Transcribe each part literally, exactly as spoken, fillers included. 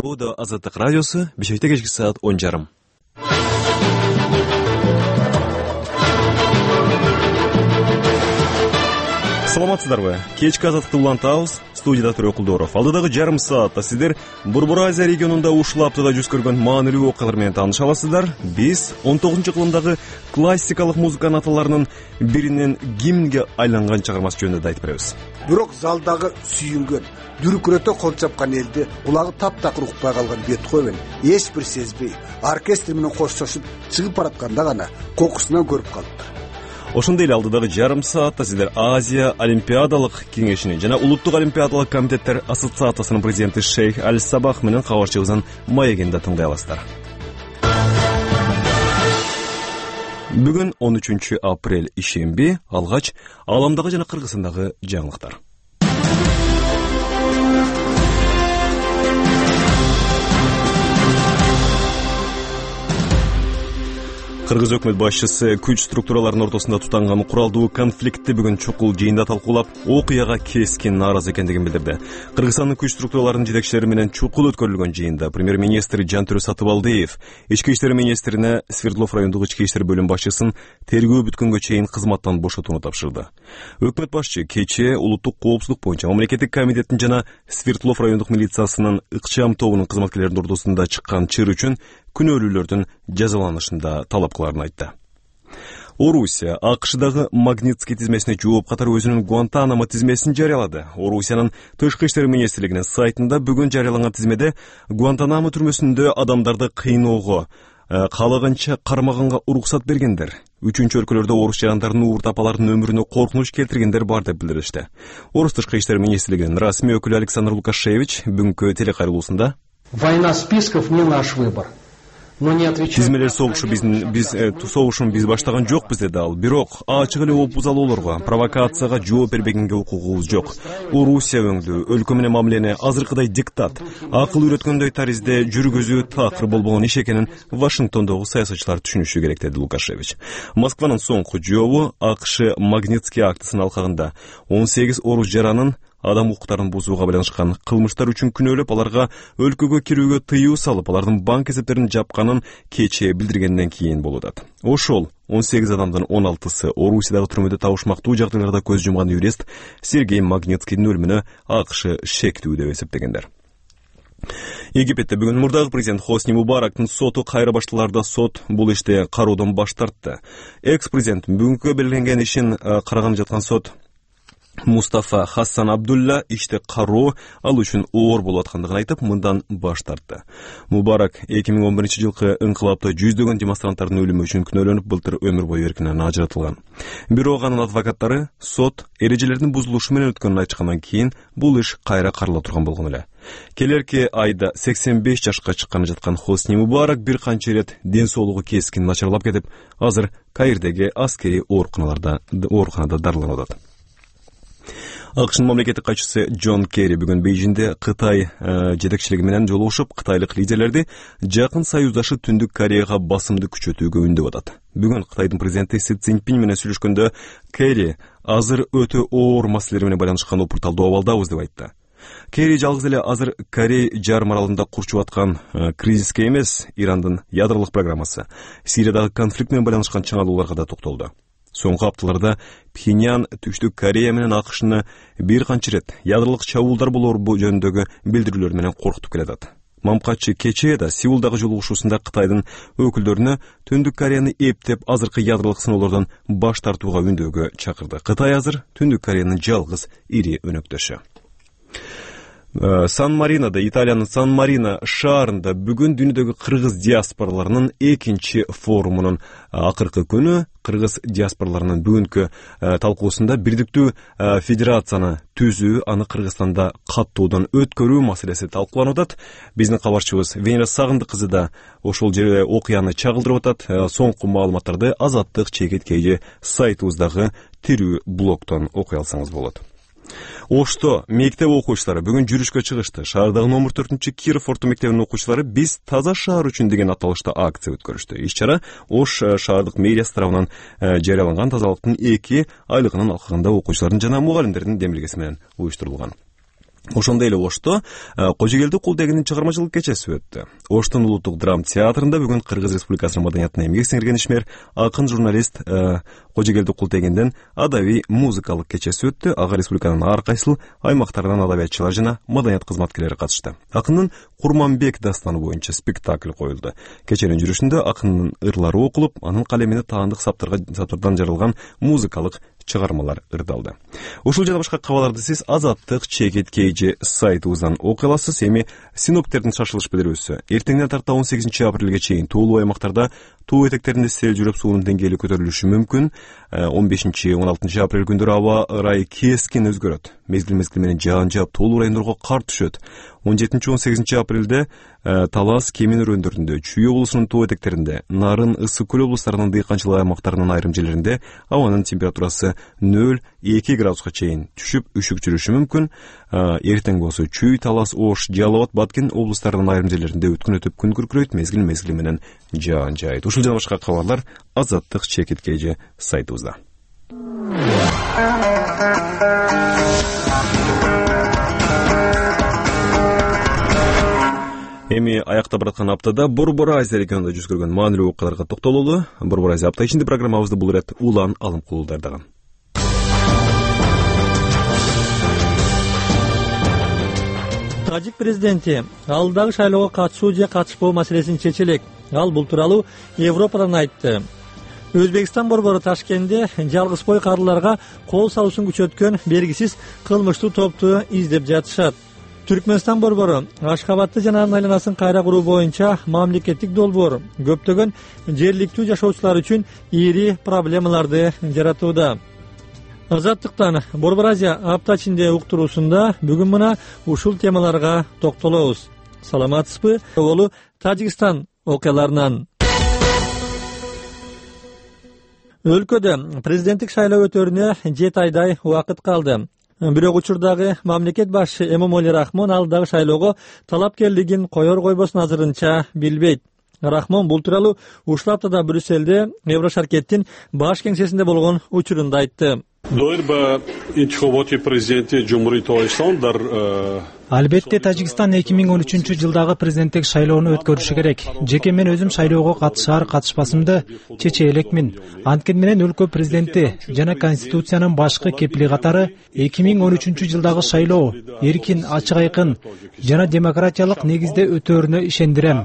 Bu da Azadlık Radyosu, Bişek'te geçki saat on жарым. Саламатсыздарбы? Кечки Азаттыкты улантабыз. Студияда Төрө Кулдоров. Алдыдагы жарым саатта сиздер Борбор Азия регионунда ушул аптада жүз көргөн маанилүү окуялар менен тааныша аласыздар. Биз он тогузунчу кылымдагы классикалык музыка наталарынын биринен гимнге айланган чыгармасы жөнүндө айтып беребиз. Бирок залдагы сүйүнгөн, дүркүрөтө кол чапкан элди кулагы таптакыр укпай калган Бетховен эч бир сезбей, оркестр менен коштошуп чыгып баратканда гана кокусунан көрүп калыптыр. Ошондой эле алдыдагы жарым саатта сиздер Азия Олимпиадалык кеңешинин жана Улуттук Олимпиадалык комитеттер ассоциациясынын президенти Шейх Аль-Сабах менен кабарчыбыздын маегинде тыңдай аласыздар. Бүгүн он үчүнчү апрель ишемби, алгач ааламдагы жана Кыргызстандагы жаңылыктар. Кыргыз өкмөт башчысы күч структураларынын ортосунда тутанган куралдуу конфликтти бүгүн чукул жыйында талкуулап, окуяга кескин нааразы экендигин билдирди. Кыргызстандын күч структураларынын жетекчилери менен чукул өткөрүлгөн жыйында премьер-министр Жантөрө Сатыбалдиев ички иштер министрине Свердлов райондук ички иштер бөлүм башчысын тергөө бүткөнгө чейин кызматтан бошотууну тапшырды. Өкмөт башчы кечээ улуттук коопсуздук боюнча мамлекеттик комитеттин жана Свердлов райондук милициясынын ыкчам тобунун кызматкерлеринин ортосунда чыккан чыр үчүн күнөөлүүлөрдүн жазаланышында талап кыларын айтты. Орусия АКШдагы Магнитский тизмесине жооп катары өзүнүн Гуантанамо тизмесин жарыялады. Орусиянын тышкы иштер министрлигинин сайтында бүгүн жарыяланган тизмеде Гуантанамо түрмөсүндө адамдарды кыйноого, каалаганча кармаганга уруксат бергендер, үчүнчү өлкөлөрдө орус жарандарынын уурт апаларынын өмүрүнө коркунуч келтиргендер бар деп билдиришти. Орус тышкы иштер министрлигинин расмий өкүлү Александр Лукашевич бүгүнкү телекайрылуусунда: «Война списков не наш выбор. Тизмелер согушу биздин биз согушун биз баштаган жокпуз деди ал. Бирок ачык эле опузалоолорго, провокацияга жооп бербегенге укугубуз жок. Орусия өңдүү өлкө менен мамилени азыркыдай диктат, акыл үйрөткөндөй таризде жүргүзүү такыр болбогон иш экенин Вашингтондогу саясатчылар түшүнүшү керек деди Лукашевич. Москванын соңку жообу АКШ Магнитский актысынын алкагында он сегиз орус жаранын адам укуктарын бузууга байланышкан кылмыштар үчүн күнөөлөп, аларга өлкөгө кирүүгө тыюу салып, алардын банк эсептерин жапканын кечээ билдиргенден кийин болуп атат. Ошол он сегиз адамдын он алтысы Орусиядагы түрмөдө табышмактуу жагдайларда көз жумган юрист Сергей Магнитскийдин өлүмүнө АКШ шектүү деп эсептегендер. Египетте бүгүн мурдагы президент Хосни Мубарактын соту кайра башталарда сот бул иште кароодон баш тартты. Экс-президент бүгүнкү белгиленген ишин караган жаткан сот Мустафа Хасан Абдулла иште кароо ал үчүн оор болуп аткандыгын айтып, мындан баш тартты. Мубарак эки миң он биринчи жылкы инкылапта жүздөгөн демонстранттардын өлүмү үчүн күнөөлөнүп, былтыр өмүр бою эркинен ажыратылган. Бирок анын адвокаттары сот эрежелердин бузулушу менен өткөнүн айтышкандан кийин бул иш кайра карала турган болгон эле. Келерки айда сексен беш жашка чыккан жаткан Хосни Мубарак бир канча ирет ден соолугу кескин начарлап кетип, азыр Каирдеги аскерий ооруканаларда ооруканада дарыланып атат. АКШнын мамлекеттик катчысы Джон Керри бүгүн Бейжиңде Кытай жетекчилиги менен жолугушуп, кытайлык лидерлерди жакын союздашы Түндүк Кореяга басымды күчөтүүгө үндөп атат. Бүгүн Кытайдын президенти Си Цзиньпин менен сүйлөшкөндө Керри азыр өтө оор маселелер менен байланышкан опур талдоо абалдабыз деп айтты. Керри жалгыз эле азыр Корей жарым аралында курчуп аткан кризиске эмес, Ирандын ядролук программасы, Сириядагы конфликт менен байланышкан чыңалууларга да токтолду. Соңку апталарда Пхеньян Түштүк Корея менен АКШны бир канча ирет ядролук чабуулдар болоор жөнүндөгү билдирүүлөр менен коркутуп келатат. Мамкатчы кечээ да Сеулдагы жолугушуусунда Кытайдын өкүлдөрүнө Түндүк Кореяны эптеп азыркы ядролук сыноолордон баш тартууга үндөөгө чакырды. Кытай азыр Түндүк Кореянын жалгыз ири өнөктөшү. Сан-Маринода, Италиянын Сан-Марино шаарында бүгүн дүйнөдөгү кыргыз диаспораларынын экинчи форумунун акыркы күнү кыргыз диаспораларынын бүгүнкү талкуусунда бирдиктүү федерацияны түзүү, аны Кыргызстанда каттуудан өткөрүү маселеси талкууланып атат. Биздин кабарчыбыз Венера Сагындык кызы да ошол жерде окуяны чагылдырып атат. Соңку маалыматтарды Азаттык чекит кейжи сайтыбыздагы тирүү блогтон окуй алсаңыз болот. Ошто мектеп окуучулары бүгүн жүрүшкө чыгышты. Шаардагы номер төртүнчү Киров орто мектебинин окуучулары «Биз таза шаар үчүн» деген аталышта акция өткөрүштү. Иш-чара Ош шаардык мэриясы тарабынан жарыяланган тазалыктын эки айлыгынын алкагында окуучулардын жана мугалимдердин демилгеси менен уюштурулган. Ошондой эле Ошто Кожогелди Култегиндин чыгармачылык кечеси өттү. Оштун улуттук драма театрында бүгүн Кыргыз Республикасынын маданиятына эмгек сиңирген ишмер, акын, журналист Кожогелди Култегиндин адабий музыкалык кечеси өттү. Ага республиканын ар кайсыл аймактарынан адабиятчылар жана маданият кызматкерлери катышты. Акындын Курманбек дастаны боюнча спектакль коюлду. Кеченин жүрүшүндө акындын ырлары окулуп, анын калемине таандык саптардан жаралган музыкалык чыгармалар ырдалды. Ушул жана башка кабарларды сиз Азаттык чекит кейжи сайтыбыздан окуй аласыз. Эми синоптиктердин шашылыш билдирүүсү эртеңден тарта он сегизинчи апрелге чейин туулуу аймактарда туу этектеринде сел жүрүп суунун деңгээли көтөрүлүшү мүмкүн. он бешинчи он алтынчы апрель күндөрү аба ырайы кескин өзгөрөт. Мезгил мезгил менен жаан жаап тоолуу райондорго кар түшөт. он жетинчи он сегизинчи апрелде Талас, Кемин өрөөндөрүндө, Чүй облусунун туу этектеринде, Нарын, Ысык көл облустарынын дыйканчылык аймактарынын айрым жерлеринде абанын температурасы нөл эки градуска чейин түшүп, үшүк жүрүшү мүмкүн. Эртең болсо Чүй, Талас, Ош, Жалал Абад, Баткен облустарынын айрым жерлеринде өткөн өтүп күн күркүрөйт, мезгил мезгили менен жаан жаайт. Ушул жана башка кабарлар Азаттык чекит кейжи сайтыбызда. Эми аякта бараткан аптада Борбор Азия регионунда жүз көргөн маанилүү окуяларга токтололу. Борбор Азия апта ичинде программабызды бул ирет улан алым кылуудардаган. Тажик президенти алдагы шайлоого катышуу же катышпоо маселесин чече элек. Ал бул тууралуу Европадан айтты. Өзбекстан борбору Ташкентте жалгыз бой карыларга кол салуусун күчөткөн бергисиз кылмыштуу топту издеп жатышат. Түркмөнстан борбору Ашхабадты жана анын айланасын кайра куруу боюнча мамлекеттик долбоор көптөгөн жергиликтүү жашоочулар үчүн ири проблемаларды жаратууда. Азаттыктан Борбор Азия апта ичинде уктуруусунда бүгүн мына ушул темаларга токтолобуз. Саламатсызбы? Болу Тажикстан окуяларынан. Өлкөдө президенттик шайлоо өтөрүнө жети айдай убакыт калды. Бирок учурдагы мамлекет башчы Эмомали Рахмон ал дагы шайлоого талапкерлигин коер койбосун азырынча билбейт. Рахмон бул тууралуу ушул аптада Брюссельде Еврошаркеттин баш кеңсесинде болгон учурунда айтты. Албетте Тажикстан эки миң он үчүнчү жылдагы президенттик шайлоону өткөрүшү керек. Жеке мен өзүм шайлоого катышар катышпасымды чече элекмин. Анткени менен өлкө президенти жана конституциянын башкы кепили катары эки миң он үчүнчү жылдагы шайлоо эркин, ачык айкын жана демократиялык негизде өтөөрүнө ишендирем.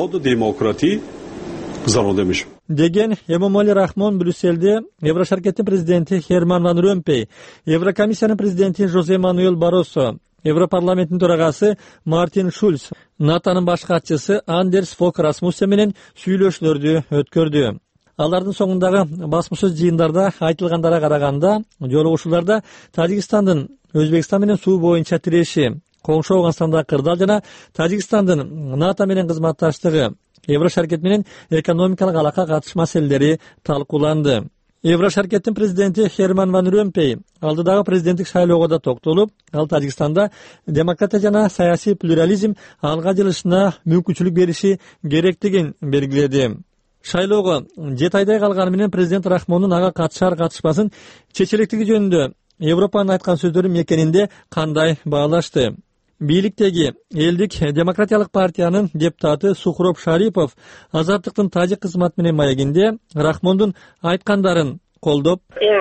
Деген Эмомали Рахмон Брюссельде Еврошаркеттин президенти Херман ван Ромпей, Еврокомиссиянын президенти Жозе Мануэль Барросо, Европарламенттин төрагасы Мартин Шульц, НАТОнун баш катчысы Андерс Фок Расмуссен менен сүйлөшүүлөрдү өткөрдү. Алардын соңундагы басмасөз жыйындарда айтылгандарга караганда, жолугушууларда Тажикстандын Өзбекстан менен суу боюнча тиреши, коңшу Афганстанда кырдаал жана Тажикстандын НАТО менен кызматташтыгы, Еврошаркет менен экономикалык алака катыш маселелери талкууланды. Еврошаркеттин президенти Херман ван Ромпей алдыдагы президенттик шайлоого да токтолуп, ал Тажикстанда демократия жана саясий плюрализм алга жылышына мүмкүнчүлүк бериши керектигин белгиледи. Шайлоого жети айдай калганы менен президент Рахмондун ага катышар катышпасын чечелектиги жөнүндө Европанын айткан сөздөрү мекенинде кандай баалашты? Бийликтеги элдик демократиялык партиянын депутаты Сухроб Шарипов Азаттыктын тажик кызмат менен маегинде Рахмондун айткандарын колдоп,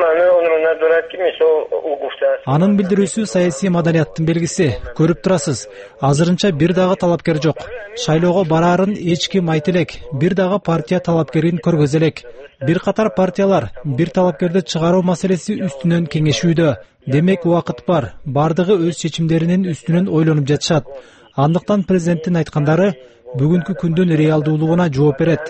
анын билдирүүсү саясий маданияттын белгиси. Көрүп турасыз, азырынча бир дагы талапкер жок. Шайлоого бараарын эч ким айта элек, бир дагы партия талапкерин көргөзө элек. Бир катар партиялар бир талапкерди чыгаруу маселеси үстүнөн кеңешүүдө. Демек убакыт бар, бардыгы өз чечимдеринин үстүнөн ойлонуп жатышат. Андыктан президенттин айткандары бүгүнкү күндүн реалдуулугуна жооп берет.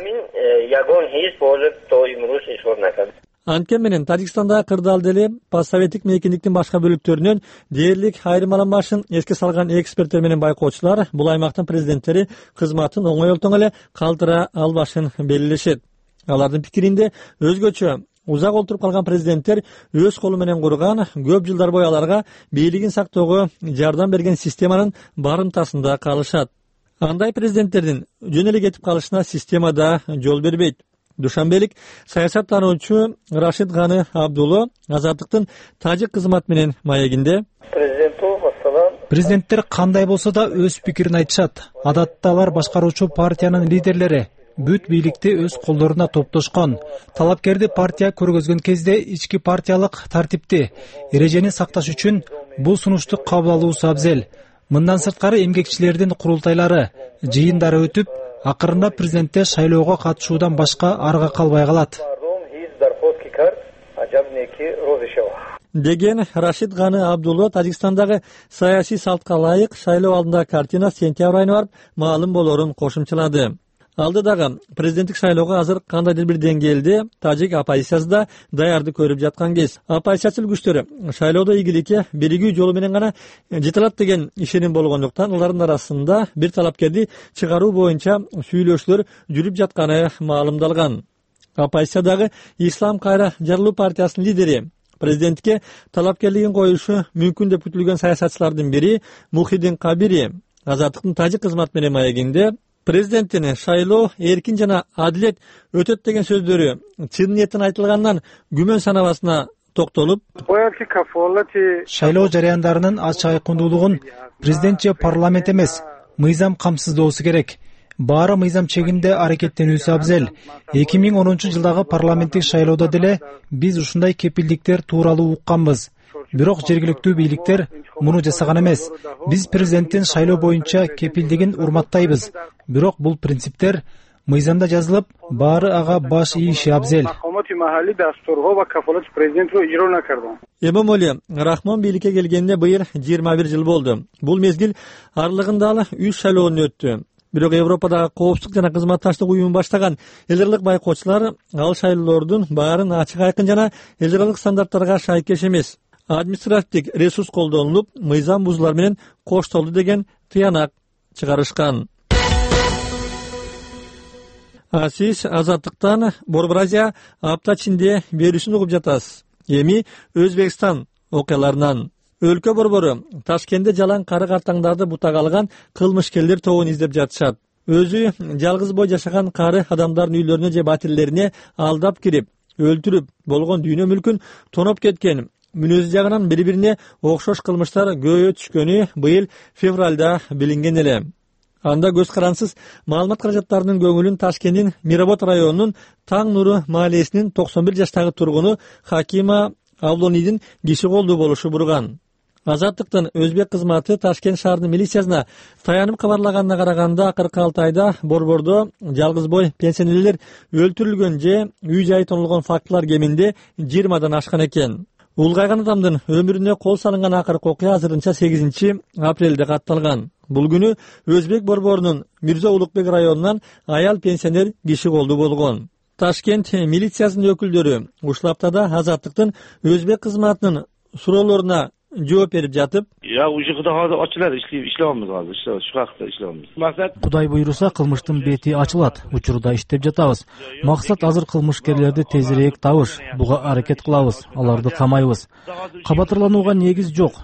Анткени менен Тажикстанда кырдаал деле постсоветтик мейкиндиктин башка бөлүктөрүнөн дээрлик айырмаланбашын эске салган эксперттер менен байкоочулар бул аймактын президенттери кызматын оңойлтоң эле калтыра албашын белгилешет. Алардын пикиринде өзгөчө узак олтуруп калган президенттер өз колу менен курган, көп жылдар бою аларга бийлигин сактоого жардам берген системанын барымтасында калышат. Андай президенттердин жөн эле кетип калышына системада жол бербейт. Душанбелик саясаттануучу Рашид Ганы Абдулло Азаттыктын тажик кызмат менен маегинде Президенттер кандай болсо да өз пикирин айтышат. Адатта алар башкаруучу партиянын лидерлери. Бүт бийликти өз колдоруна топтошкон. Талапкерди партия көргөзгөн кезде ички партиялык тартипти, эрежени сакташ үчүн бул сунушту кабыл алуусу абзел. Мындан сырткары эмгекчилердин курултайлары, жыйындары өтүп, акырында президентте шайлоого катышуудан башка арга калбай калат. Деген Рашид Ганы Абдулло Тажикстандагы саясий салтка ылайык шайлоо алдындагы картина сентябрь айына барып маалым болорун кошумчалады. Алдыдагы президенттик шайлоого азыр кандайдыр бир деңгээлде тажик оппозициясы да даярды көрүп жаткан кез. Оппозициячыл күчтөр шайлоодо ийгиликке биригүү жолу менен гана жетилат деген ишеним болгондуктан алардын арасында бир талапкерди чыгаруу боюнча сүйлөшүүлөр жүрүп жатканы маалымдалган. Оппозициядагы Ислам кайра жарылуу партиясынын лидери президентке талапкерлигин коюшу мүмкүн деп күтүлгөн саясатчылардын бири Мухиддин Кабири Азаттыктын тажик кызмат менен маегинде президенттин шайлоо эркин жана адилет өтөт деген сөздөрү чын ниеттен айтылгандан күмөн санабасына токтолуп, шайлоо жарыяндарынын ачык айкындуулугун президент же парламент эмес, мыйзам камсыздоосу керек. Баары мыйзам чегинде аракеттенүүсү абзел. эки миң онунчу жылдагы парламенттик шайлоодо деле биз ушундай кепилдиктер тууралуу укканбыз. Бирок жергиликтүү бийликтер муну жасаган эмес. Биз президенттин шайлоо боюнча кепилдигин урматтайбыз. Бирок бул принциптер мыйзамда жазылып, баары ага баш ийиши абзел. Эмомали Рахмон бийликке келгенде быйыл жыйырма бир жыл болду. Бул мезгил аралыгында ал үч шайлоодон өттү. Бирок Европадагы коопсуздук жана кызматташтык уюмун баштаган эл аралык байкоочулар ал шайлоолордун баарын ачык айкын жана эл аралык стандарттарга шайкеш эмес, административдик ресурс колдонулуп, мыйзам бузуулар менен коштолду деген тыянак чыгарышкан. Сиз Азаттыктан Борбор Азия апта ичинде берүүсүн угуп жатасыз. Эми Өзбекстан окуяларынан. Өлкө борбору Ташкентте жалаң кары картаңдарды бутага алган кылмышкерлер тобун издеп жатышат. Өзү жалгыз бой жашаган кары адамдардын үйлөрүнө же батирлерине алдап кирип, өлтүрүп, болгон дүйнө мүлкүн тоноп кеткен, мүнөзү жагынан бири-бирине окшош кылмыштар көбөйө түшкөнү быйыл февралда билинген эле. Анда көз карансыз маалымат каражаттарынын көңүлүн Ташкенттин Миработ районунун Таң Нуру маалесинин токсон бир жаштагы тургуну Хакима Авлонидин киши колдуу болушу бурган. Азаттыктын өзбек кызматы Ташкент шаарынын милициясына таянып кабарлаганына караганда акыркы алты айда борбордо жалгыз бой пенсионерлер өлтүрүлгөн же үй жайы тонолгон фактылар кеминде жыйырмадан ашкан экен. Улгайган адамдын өмүрүнө кол салынган акыркы окуя азырынча сегизинчи апрелде катталган. Бул күнү Өзбек борборунун Мирза Улукбек районунан аял пенсионер киши колдуу болгон. Ташкент милициясынын өкүлдөрү ушул аптада Азаттыктын өзбек кызматынын суроолоруна жооп берип жатып, "Я уже кудайга ачылат, иштебиз азыр, şu вакытта иштебиз. Максат Кудай буйруса кылмыштын бети ачылат, учурда иштеп жатабыз. Максат азыр кылмышкерлерди тезирээк табыш, буга аракет кылабыз, аларды камайбыз. Кабатырланууга негиз жок.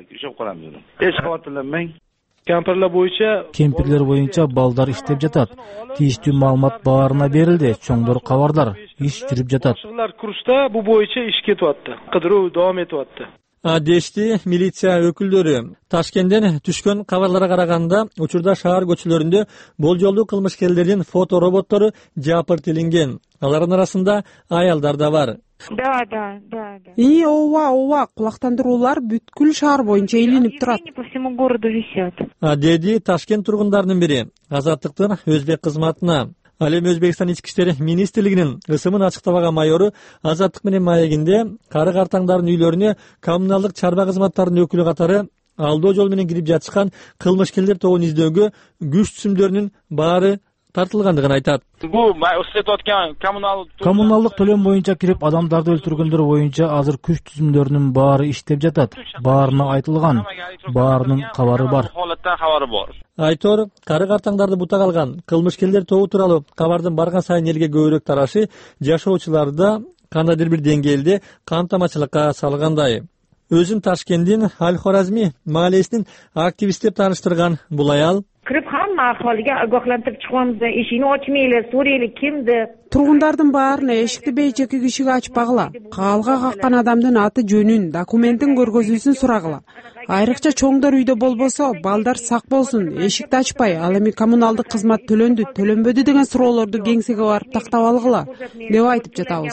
Эч кабатырланбаң. Кемпирлер боюнча Кемпирлер боюнча балдар иштеп жатат. Тийиштүү маалымат баарына берилди, чоңдор кабардар, иш жүрүп жатат. Башкалар курста бу боюнча иш кетип атты. Кыдыруу давам этип атты." Дешти милиция өкүлдөрү Ташкенттен түшкөн кабарларга караганда учурда шаар көчөлөрүндө болжолдуу кылмышкерлердин фото роботтору жапыртилинген. Алардын арасында аялдар да бар. Да, да, да, да. И ооба, ооба, кулактандыруулар бүткүл шаар боюнча илинип турат. По всему городу висят. Деди Ташкент тургундарынын бири Азаттыктын өзбек кызматына. Ал эми Өзбекстан ички иштер министрлигинин ысымын ачыктабаган майору Азаттык менен маегинде кары картаңдардын үйлөрүнө коммуналдык чарба кызматтарынын өкүлү катары алдоо жол менен кирип жатышкан кылмышкерлер тобун издөөгө күч түзүмдөрүнүн баары тартылгандыгын айтат. Бу иштеп аткан коммуналдык Коммуналдык төлөм боюнча кирип адамдарды өлтүргөндөр боюнча азыр күч түзүмдөрүнүн баары иштеп жатат. Баарына айтылган, баарынын кабары бар. Халаттан кабары бар. Айтор кары картаңдарды бутак алган кылмышкерлер тобу тууралуу кабардын барган сайын элге көбүрөөк тарашы жашоочуларда кандайдыр бир деңгээлде кантамачылыкка салгандай. Өзүн Ташкенттин Аль-Хоразми маалесинин активист деп тааныштырган бул аял kirib hamma aholiga ogohlantirib chiqamiz, eshikni ochmanglar, so'raylik kim deb. Тургундардын баарына эшикти бейчеки кишиге ачпагыла. Каалга каккан адамдын аты жөнүн, документин көргөзүүсүн сурагыла. Айрыкча чоңдор үйдө болбосо, балдар сак болсун, эшикти ачпай, ал эми коммуналдык кызмат төлөндү, төлөнбөдү деген суроолорду кеңсеге барып тактап алгыла деп айтып жатабыз.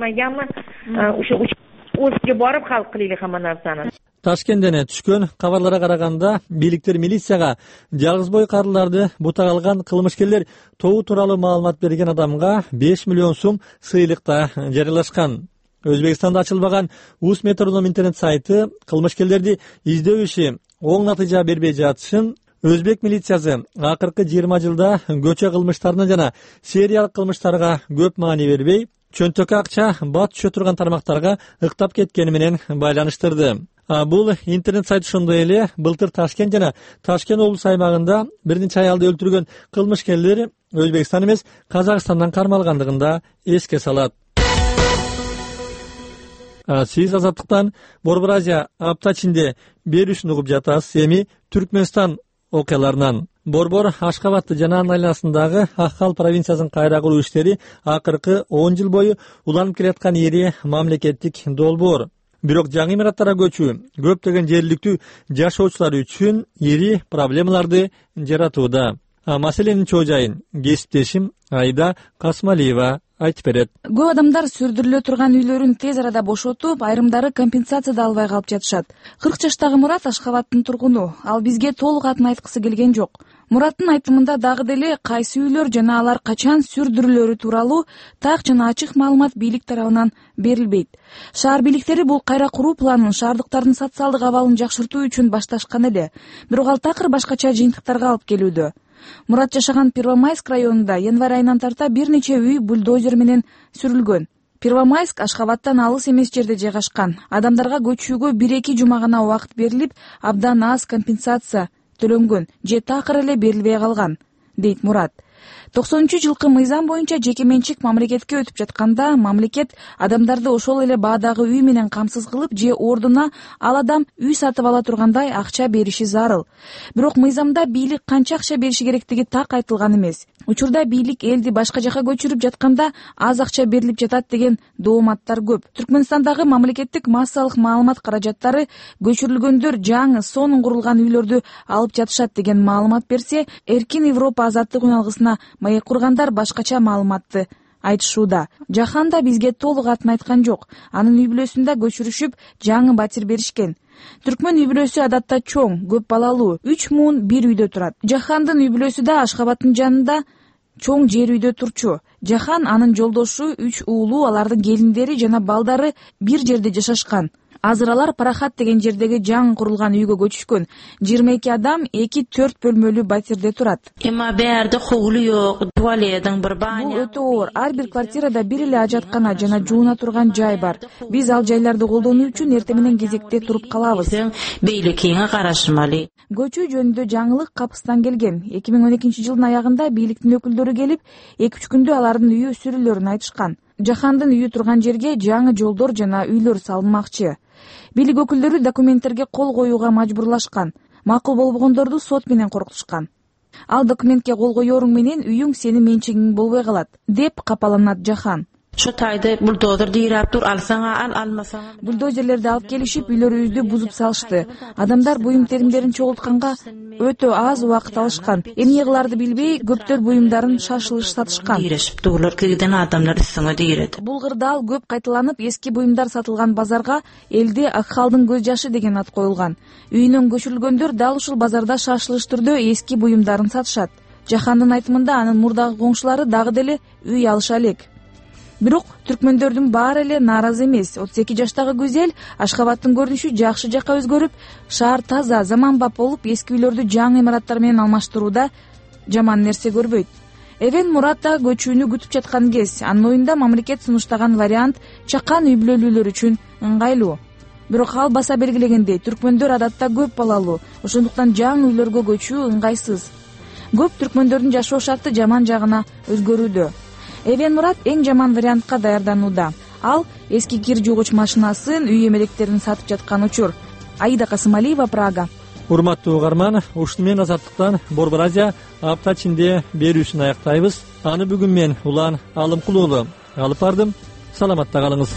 O'ziga borib hal qilaylik hamma narsani. Ташкенттен түшкөн кабарларга караганда, бийликтер милицияга жалгызбой карыларды бутак алган кылмышкерлер тобу тууралуу маалымат берген адамга беш миллион сом сыйлыкта жарыялашкан. Өзбекстанда ачылбаган Усметроном интернет сайты кылмышкерлерди издөө иши оң натыйжа бербей жатышын Өзбек милициясы акыркы жыйырма жылда көчө кылмыштарына жана сериялык кылмыштарга көп маани бербей, чөнтөккө акча бат түшө турган тармактарга ыктап кеткени менен байланыштырды. Бул интернет сайт ошондой эле былтыр Ташкент жана Ташкент облус аймагында бир нече аялды өлтүргөн кылмышкерлер Өзбекстан эмес, Казакстандан кармалгандыгын да эске салат. Сиз Азаттыктан Борбор Азия апта ичинде берүүсүн угуп жатасыз. Эми Түркмөнстан окуяларынан. Борбор Ашкабадты жана анын айланасындагы Аххал провинциясын кайра куруу иштери акыркы он жыл бою уланып келаткан эри мамлекеттик долбоор. Бирок жаңы имараттарга көчүү көптөгөн жергиликтүү жашоочулар үчүн эри проблемаларды жаратууда. Маселенин чоо жайын кесиптешим Айда Касмалиева айтып берет. Көп адамдар сүрдүрүлө турган үйлөрүн тез арада бошотуп, айрымдары компенсация да албай калып жатышат. кырк жаштагы Мурат Ашкабадтын тургуну. Ал бизге толук атын айткысы келген жок. Мураттын айтымында дагы деле кайсы үйлөр жана алар качан сүрдүрүлөрү тууралуу так жана ачык маалымат бийлик тарабынан берилбейт. Шаар бийликтери бул кайра куруу планын шаардыктардын социалдык абалын жакшыртуу үчүн башташкан эле. Бирок ал такыр башкача жыйынтыктарга алып келүүдө. Мурат жашаган Первомайск районунда январь айынан тарта бир нече үй бульдозер менен сүрүлгөн. Первомайск Ашкабадтан алыс эмес жерде жайгашкан. Адамдарга көчүүгө бир эки жума гана убакыт берилип, абдан аз компенсация төлөнгөн же такыр эле берилбей калган, дейт Мурат. токсонунчу жылкы мыйзам боюнча жеке менчик мамлекетке өтүп жатканда, мамлекет адамдарды ошол эле баадагы үй менен камсыз кылып же ордуна ал адам үй сатып ала тургандай акча бериши зарыл. Бирок мыйзамда бийлик канча акча бериши керектиги так айтылган эмес. Учурда бийлик элди башка жака көчүрүп жатканда аз акча берилип жатат деген дооматтар көп. Түркмөнстандагы мамлекеттик массалык маалымат каражаттары көчүрүлгөндөр жаңы сонун курулган үйлөрдү алып жатышат деген маалымат берсе, Эркин Европа азаттык үналгысына маек кургандар башкача маалыматты айтышууда. Жахан да бизге толук атын айткан жок. Анын үй бүлөсүндө көчүрүшүп жаңы батир беришкен. Түркмөн үй бүлөсү адатта чоң, көп балалуу, үч муун бир үйдө турат. Жахандын үй бүлөсү да Ашкабадтын жанында чоң жер үйдө турчу. Жахан анын жолдошу, үч уулу, алардын келиндери жана балдары бир жерде жашашкан. Азыр алар Парахат деген жердеги жаңы курулган үйгө көчүшкөн. жыйырма эки адам эки төрт бөлмөлүү батирде турат. Эми берде хугулу жок, туалеттин bir баня. Бул өтө оор. Ар бир квартирада бир эле ажаткана жана жууна турган жай бар. Биз ал жайларды колдонуу үчүн эртең менен кезекте туруп калабыз. Бийликиңе карашмалы. Көчүү жөнүндө жаңылык капыстан келген. эки миң он экинчи жылдын аягында бийликтин өкүлдөрү келип, эки үч күндө алардын үйү сүрүлөрүн айтышкан. Жахандын үйү турган жерге жаңы жолдор жана үйлөр салынмакчы. Бийлик өкүлдөрү документтерге кол коюуга мажбурлашкан. Макул болбогондорду сот менен коркутушкан. Ал документке кол коёруң менен үйүң сенин менчигиң болбой калат, деп капаланат Жахан. Şu tayda buldozer diýip dur, alsaňa al, almasaňa. Buldozelerди алып келишип үйлөрүбүздү бузуп салышты. Адамдар буюм теримдерин чогултканга өтө аз убакыт алышкан. Эмне кыларды билбей, көптөр буюмдарын шашылыш сатышкан. Дирешип турлар кирген адамдар үстүңө дейрет. Бул кырда ал көп кайталанып, эски буюмдар сатылган базарга элде Акхалдын көз жашы деген ат коюлган. Үйүнөн көчүрүлгөндөр дал ушул базарда шашылыш түрдө эски буюмдарын сатышат. Жахандын айтымында анын мурдагы коңшулары дагы деле үй алыша элек. Бирок түркмөндөрдүн баары эле нааразы эмес. отуз эки жаштагы Гүзел Ашкабадтын көрүнүшү жакшы жакка өзгөрүп, шаар таза, заманбап болуп, эски үйлөрдү жаңы имараттар менен алмаштырууда жаман нерсе көрбөйт. Эвен Мурат да көчүүнү күтүп жаткан кез. Анын оюнда мамлекет сунуштаган вариант чакан үй бүлөлүүлөр үчүн ыңгайлуу. Бирок ал баса белгилегендей, түркмөндөр адатта көп балалуу, ошондуктан жаңы үйлөргө көчүү ыңгайсыз. Көп түркмөндөрдүн жашоо шарты жаман жагына өзгөрүүдө. Эвен Мурат эң жаман вариантка даярданууда. Ал эски кир жуугуч машинасын, үй эмелектерин сатып жаткан учур. Аида Касымалиева, Прага. урматтуу угарман, ушуну менен Азаттыктан Борбор Азия апта ичинде берүүсүн аяктайбыз. Аны бүгүн мен Улан Алымкулуу алып бардым. Саламатта калыңыз.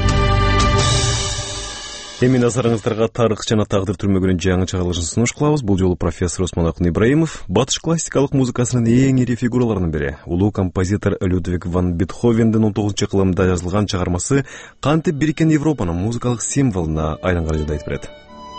Эми назарыңыздарга тарых жана тагдыр түрмөгүнүн жаңы чыгарылышын сунуш кылабыз. Бул жолу профессор Осмонакун Ибраимов, батыш классикалык музыкасынын эң ири фигураларынын бири, улуу композитор Людвиг ван Бетховендин он тогузунчу кылымда жазылган чыгармасы кантип бириккен Европанын музыкалык символуна айланган жөнүндө айтып берет.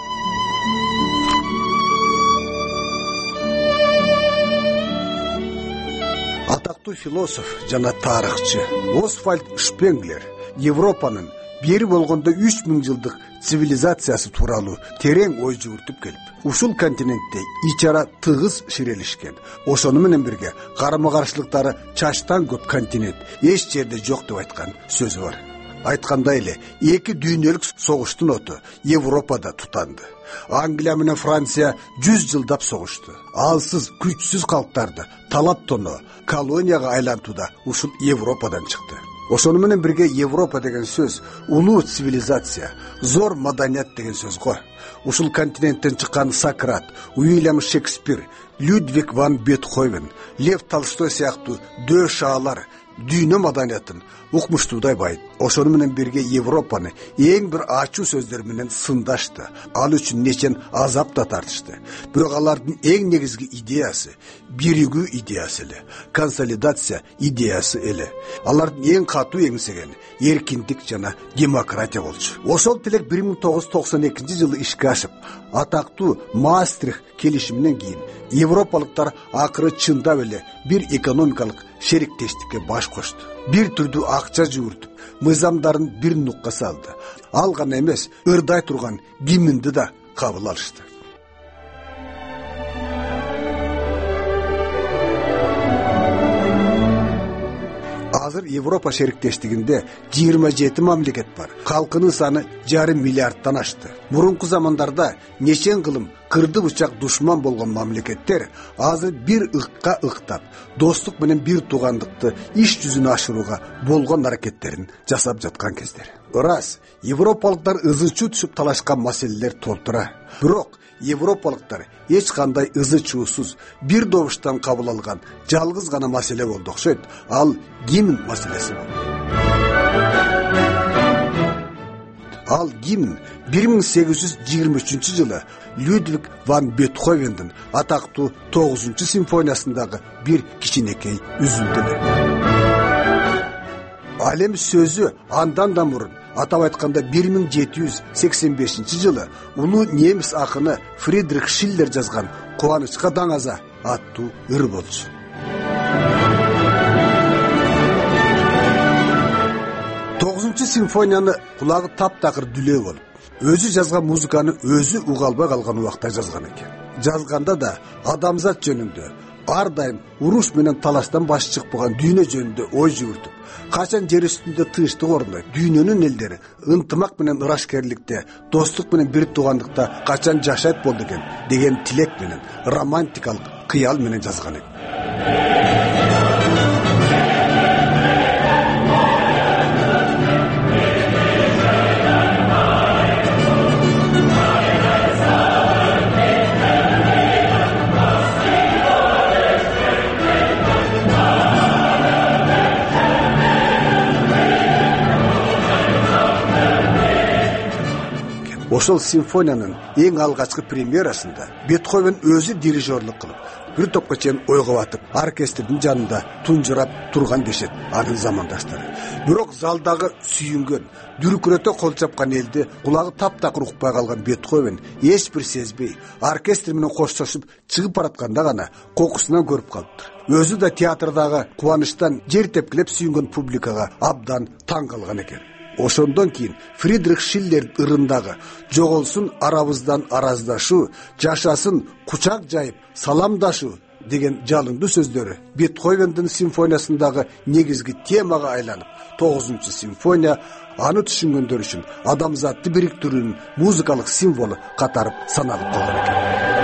Атактуу философ жана тарыхчы Освальд Шпенглер Европанын бери болгондо үч миң жылдык цивилизациясы тууралуу терең ой жүгүртүп келип, ушул континентте ичара тыгыз ширелишкен, ошону менен бирге карама каршылыктары чачтан көп континент эч жерде жок деп айткан сөзү бар. Айткандай эле, эки дүйнөлүк согуштун оту Европада тутанды. Англия менен Франция жүз жылдап согушту. Алсыз, күчсүз калктарды талап тоно колонияга айлантууда ушул Европадан чыкты. Ошону менен бирге Европа деген сөз улуу цивилизация, зор маданият деген сөз го. Ушул континенттен чыккан Сократ, Уильям Шекспир, Людвиг ван Бетховен, Лев Толстой сыяктуу дөш шаалар дүйнө маданиятын укмуштуудай байыт. Ошону менен бирге Европаны эң бир ачуу сөздөр менен сындашты. Ал үчүн нечен азап да тартышты. Бирок алардын эң негизги идеясы биригүү идеясы эле, консолидация идеясы эле. Алардын эң катуу эңсеген эркиндик жана демократия болчу. Ошол тилек бир миң тогуз жүз токсон экинчи жылы ишке ашып, атактуу Маастрихт келишиминен кийин европалыктар акыры чындап эле бир экономикалык шериктештикке баш кошту. Бир түрдүү акча жүгүртүп, мыйзамдарын бир нукка салды. Ал гана эмес, ырдай турган гимнди да кабыл алышты. Азыр Европа шериктештигинде жыйырма жети мамлекет бар. Калкынын саны жарым миллиардтан ашты. Мурунку замандарда нечен кылым кырды бычак душман болгон мамлекеттер азыр бир ыкка ыктап, достук менен бир туугандыкты иш жүзүнө ашырууга болгон аракеттерин жасап жаткан кездер. Ырас, европалыктар ызы-чуу түшүп талашкан маселелер толтура. Бирок европалыктар эч кандай ызы-чуусуз бир добуштан кабыл алган жалгыз гана маселе болду окшойт. Ал гимн маселеси болду. Ал гимн бир миң сегиз жүз жыйырма үчүнчү жылы Людвиг ван Бетховендин атактуу тогузунчу симфониясындагы бир кичинекей үзүндү. Ал эми сөзү андан да мурун, атап айтканда бир миң жети жүз сексен бешинчи жылы улуу немис акыны Фридрих Шиллер жазган "Кубанычка даңаза" аттуу ыр болчу. тогузунчу симфонияны кулагы таптакыр дүлөө болуп, өзү жазган музыканы өзү уга албай калган убакта жазган экен. Жазганда да адамзат жөнүндө, ар дайым уруш менен талаштан баш чыкпаган дүйнө жөнүндө ой жүгүртүп, качан жер үстүндө тынчтык орнойт, дүйнөнүн элдери ынтымак менен ырашкерликте, достук менен бир туугандыкта качан жашайт болду экен деген тилек менен, романтикалык кыял менен жазган экен. Ошол симфониянын эң алгачкы премьерасында Бетховен өзү дирижерлук кылып, бир топко чейин ойго батып, оркестрдин жанында тунжурап турган дешет анын замандаштары. Бирок залдагы сүйүнгөн, дүркүрөтө кол чапкан элди кулагы таптакыр укпай калган Бетховен эч бир сезбей, оркестр менен коштошуп чыгып баратканда гана кокусунан көрүп калыптыр. Өзү да театрдагы кубанычтан жер тепкилеп сүйүнгөн публикага абдан таң калган экен. Ошондон кийин Фридрих Шиллер ырындагы "Жоголсун арабыздан араздашуу, жашасын кучак жайып саламдашуу" деген жалындуу сөздөрү Бетховендин симфониясындагы негизги темага айланып, тогузунчу симфония аны түшүнгөндөр үчүн адамзатты бириктирүүнүн музыкалык символу катары саналып калган экен.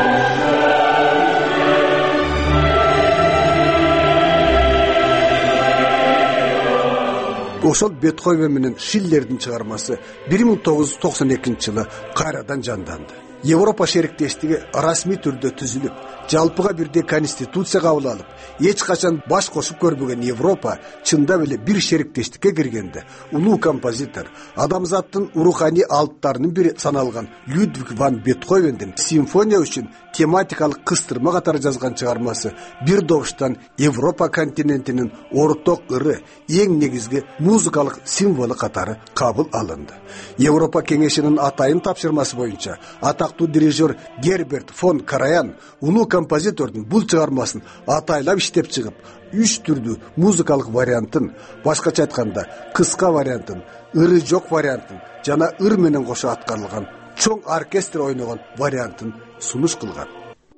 Ошол Бетховен менен Шиллердин чыгармасы бир миң тогуз жүз токсон экинчи жылы кайрадан жанданды. Европа шериктештиги расмий түрдө түзүлүп, жалпыга бирдей конституция кабыл алып, эч качан баш кошуп көрбөгөн Европа чындап эле бир шериктештикке киргенде улуу композитор, адамзаттын руханий алыптарынын бири саналган Людвиг ван Бетховендин симфония үчүн тематикалык кыстырма катары жазган чыгармасы бир добуштан Европа континентинин орток ыры, эң негизги музыкалык символу катары кабыл алынды. Европа кеңешинин атайын тапшырмасы боюнча атактуу дирижер Герберт фон Караян улуу композитордун бул чыгармасын атайлап иштеп чыгып, үч түрдүү музыкалык вариантын, башкача айтканда кыска вариантын, ыры жок вариантын жана ыр менен кошо аткарылган чоң оркестр ойногон вариантын сунуш кылган.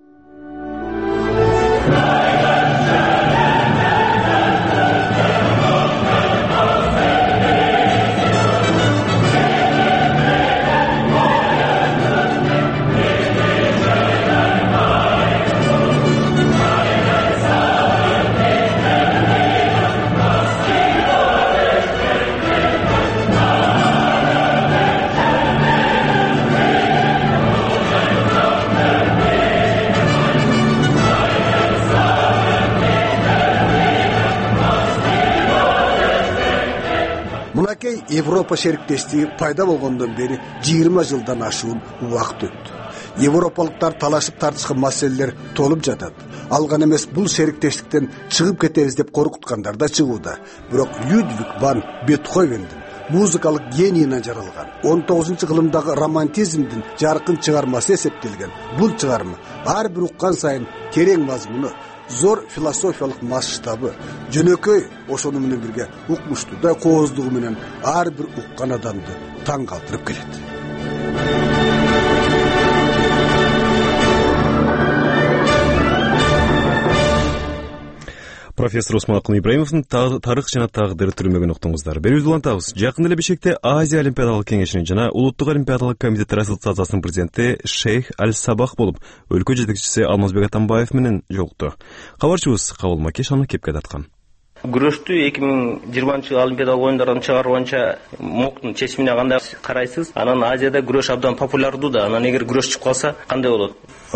Мынакей Европа шериктештиги пайда болгондон бери жыйырма жылдан ашуун убакыт өттү. Европалыктар талашып тартышкан маселелер толуп жатат. Алган эмес бул шериктештиктен чыгып кетебиз деп коркуткандар да чыгууда. Бирок Людвиг ван Бетховендин музыкалык генийинен жаралган он тогузунчу кылымдагы романтизмдин жаркын чыгармасы эсептелген бул чыгарма ар бир уккан сайын терең мазмуну, зор философиялык масштабы, жөнөкөй ошону менен бирге укмуштуу кооздугу менен ар бир уккан адамды таң калтырып келет. Профессор Усманакын Ибраимовдун тарых жана тагдыр түрмөгүн уктуңуздар. Берүүбүздү улантабыз. Жакында эле Бишкекте Азия олимпиадалык кеңешинин жана Улуттук олимпиадалык комитеттер ассоциациясынын президенти Шейх Аль-Сабах болуп, өлкө жетекчиси Алмазбек Атамбаев менен жолукту. Кабарчыбыз Кабыл Макеш аны кепке таткан. Күрөштү эки миң жыйырманчы олимпиадалык оюндардан чыгаруу боюнча МОКтун чечимине кандай карайсыз? Анан Азияда күрөш абдан популярдуу да. Анан эгер күрөш чыгып калса кандай болот?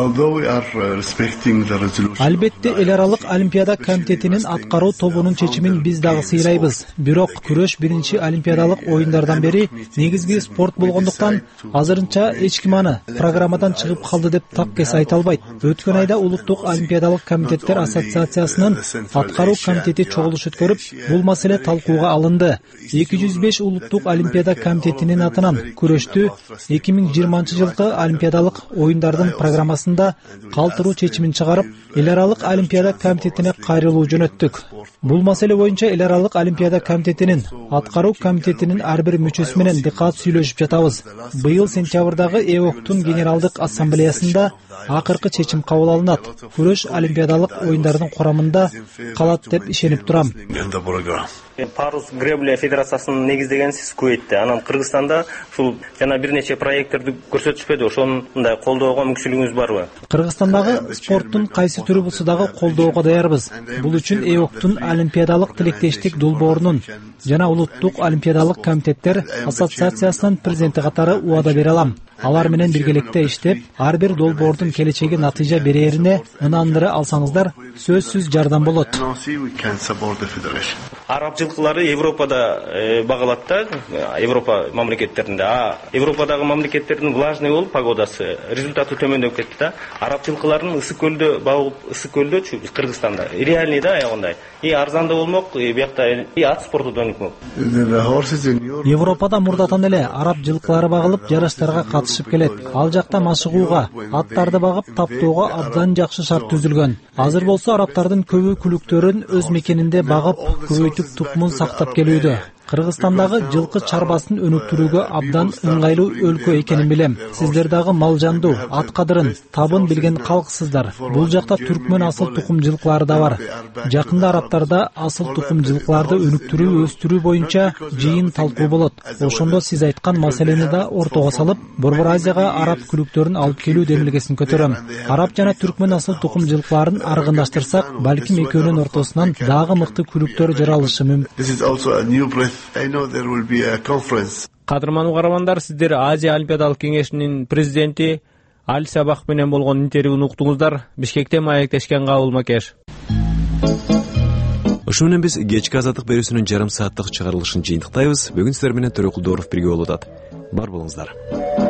Албетте эл аралык олимпиада комитетинин аткаруу тобунун чечимин биз дагы сыйрайбыз. Бирок күрөш биринчи олимпиадалык оюндардан бери негизги спорт болгондуктан азырынча эч ким аны программадан чыгып калды деп так кес айта албайт. Өткөн айда Улуттук олимпиадалык комитеттер ассоциациясынын аткаруу комитети чогулуш өткөрүп, бул маселе талкууга алынды. эки жүз беш Улуттук олимпиада комитетинин атынан күрөштү эки миң жыйырманчы жылкы олимпиадалык оюндардын программасы калтыруу чечимин чыгарып, эл аралык олимпиада комитетине кайрылуу жөнөттүк. Бул маселе боюнча эл аралык олимпиада комитетинин аткаруу комитетинин ар бир мүчөсү менен дыкаат сүйлөшүп жатабыз. Быйыл сентябрдагы ЭОКтун генералдык ассамблеясында акыркы чечим кабыл алынат. Күрөш олимпиадалык оюндардын курамында калат деп ишенип турам. Парус гребля федерациясынын негиздегенсиз Куweitте. Анан Кыргызстанда ушул жана бир нече проекттерди көрсөтүшпөдү. Ошондой колдоого мүмкүнчүлүгүңүз барбы? Кыргызстандагы спорттун кайсы түрү болсо дагы колдоого даярбыз. Бул үчүн ЭОКтун олимпиадалык тилектештик долбоорунун жана Улуттук олимпиадалык комитеттер ассоциациясынын президенти катары убада бере алам. Алар менен биргеликте иштеп, ар бир долбоордун келечеги натыйжа берерине ынандыра алсаңыздар, сөзсүз жардам болот. Араб жылкылары Европада багалат да, Европа мамлекеттеринде. А Европадагы мамлекеттердин влажный болуп погодасы, результаты төмөндөп кетти да. Араб жылкыларынын ысык көлдө багып, ысык көлдө Кыргызстанда. Реальный да аягындай. И арзанда болмок, биякта и ат спорту дөнүкмөк. Европада мурдатан эле араб жылкылары багылып, жарыштарга катышып келет. Ал жакта машыгууга, аттарды багып таптоого абдан жакшы шарт түзүлгөн. Азыр болсо арабтардын көбү күлүктөрүн өз мекенинде багып, көбөйтүп тукумун сактап келүүдө. Кыргызстандагы жылкы чарбасын өнүктүрүүгө абдан ыңгайлуу өлкө экенин билем. Сиздер дагы мал жандуу, ат кадырын, табын билген калксыздар. Бул жакта түркмөн асыл тукум жылкылары да бар. Жакында араптарда асыл тукум жылкыларды өнүктүрүү, өстүрүү боюнча жыйын талкуу болот. Ошондо сиз айткан маселени да ортого салып, Борбор Азияга араб күлүктөрүн алып келүү демилгесин көтөрөм. Араб жана түркмөн асыл тукум жылкыларын аргындаштырсак, балким экөөнүн ортосунан дагы мыкты күлүктөр жаралышы мүмкүн. Кадырман угармандар, сиздер Азия олимпиадалык кеңешинин президенти Аль Сабах менен болгон интервьюну уктуңуздар. Бишкектен маектешкен Кабыл Макеш. Ушу менен биз кечки азаттык берүүсүнүн жарым сааттык чыгарылышын жыйынтыктайбыз. Бүгүн сиздер менен Төрөкүл Дооров бирге болуп атат. Бар болуңуздар.